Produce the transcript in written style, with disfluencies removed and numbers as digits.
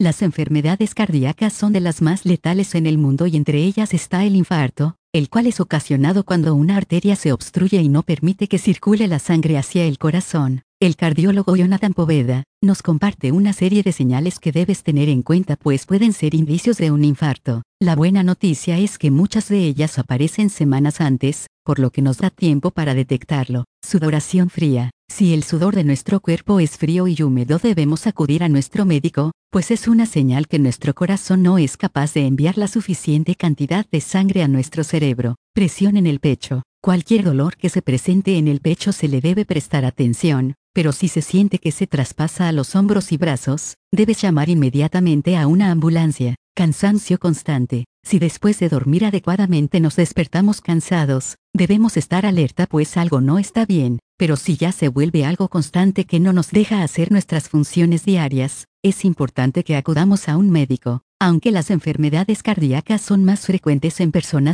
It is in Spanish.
Las enfermedades cardíacas son de las más letales en el mundo y entre ellas está el infarto, el cual es ocasionado cuando una arteria se obstruye y no permite que circule la sangre hacia el corazón. El cardiólogo Jonathan Poveda nos comparte una serie de señales que debes tener en cuenta pues pueden ser indicios de un infarto. La buena noticia es que muchas de ellas aparecen semanas antes, por lo que nos da tiempo para detectarlo. Sudoración fría. Si el sudor de nuestro cuerpo es frío y húmedo debemos acudir a nuestro médico, pues es una señal que nuestro corazón no es capaz de enviar la suficiente cantidad de sangre a nuestro cerebro. Presión en el pecho. Cualquier dolor que se presente en el pecho se le debe prestar atención, pero si se siente que se traspasa a los hombros y brazos, debes llamar inmediatamente a una ambulancia. Cansancio constante. Si después de dormir adecuadamente nos despertamos cansados, debemos estar alerta pues algo no está bien, pero si ya se vuelve algo constante que no nos deja hacer nuestras funciones diarias, es importante que acudamos a un médico. Aunque las enfermedades cardíacas son más frecuentes en personas